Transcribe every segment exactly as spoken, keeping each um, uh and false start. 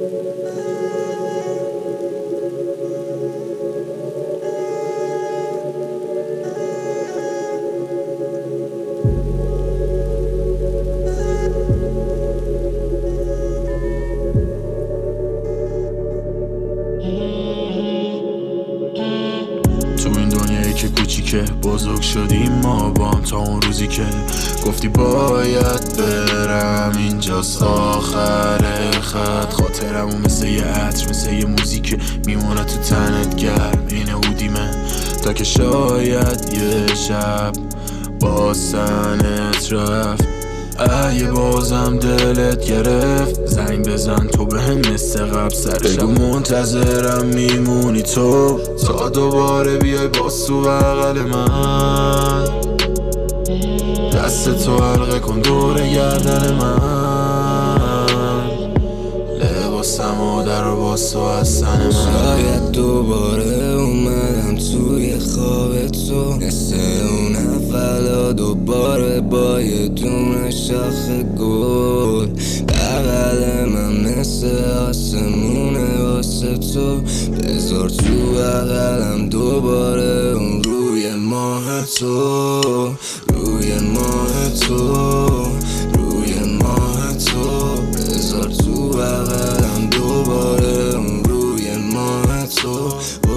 که کوچیکه بزرگ شدیم ما بام تا اون روزی که گفتی باید برم، اینجاست آخر خط. خاطرمو مثل یه عطر، مثل یه موزیک میمونه تو تنت گرم. اینه بودیمه تا که شاید یه شب با سنت رفت. اگه بازم دلت گرفت زنگ بزن تو بهم مثل قبل سرشم. بگو منتظرم میمونی تو تا دوباره بیای باز تو بغل من. دست تو حلقه کن دور گردن من. لباسم و در و باز تو از تن من. شاید دوباره اومدم توی خواب تو مثل اون اولا، دوباره با یه دونه شاخ گل بغل من مثل آسمونه واسه تو. بذار تو بغلم دوباره اون روی ماه تو، روی ماه تو، روی ماه تو. بذار تو بغلم دوباره اون روی ماه تو.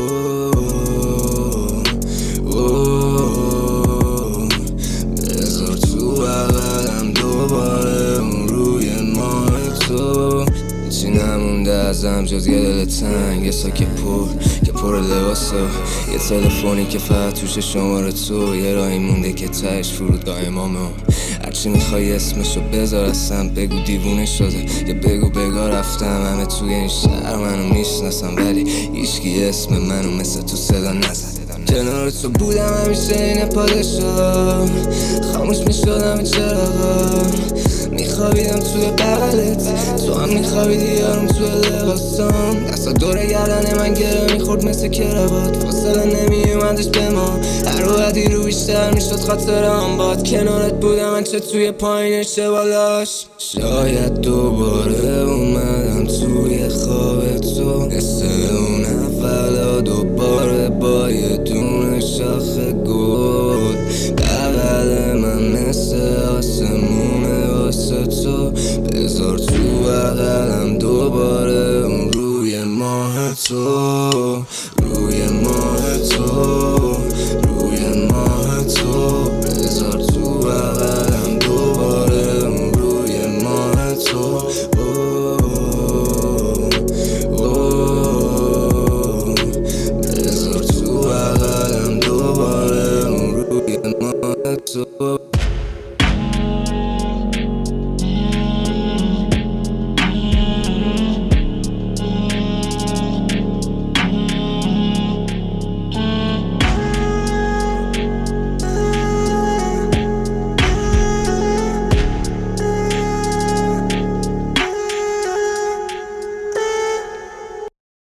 بذار تو بغلم دوباره اون روی ماه تو. چی نمونده ازم جز یه دل تنگ، یه ساک پر که پر لباسه، یه تلفنی که فقط توش شماره تو، یه راهی مونده که تهش فرودگاه امامه. هرچی میخوای اسمشو بذار اصلا بگو دیوونه شده، یا بگو بگا رفتم همه توی این شهر منو میشناسم ولی هیچکی اسم منو مثل تو صدا نزد. کنار تو بودم همیشه این پادشاه، خاموش میشدم چراغا، میخوابیدم توی بغلت، تو هم میخوابیدی یارم توی لباسام. دستا دور گردن من گره میخورد مثل کراوات، فاصله نمیومدش به ما، هر وقتی رو بیشتر میشد خاطرم باد. کنارت بودم من چه توی پایینش چه بالاش. شاید دوباره اومدم توی خواب تو مثل اون اولا، دوباره با یه دونه شاخ گل بغل من مثل آسمونه واسه تو. بذار تو بغلم دوباره اون روی ماه تو، روی ماه تو، روی ماه تو. بذار تو بغلم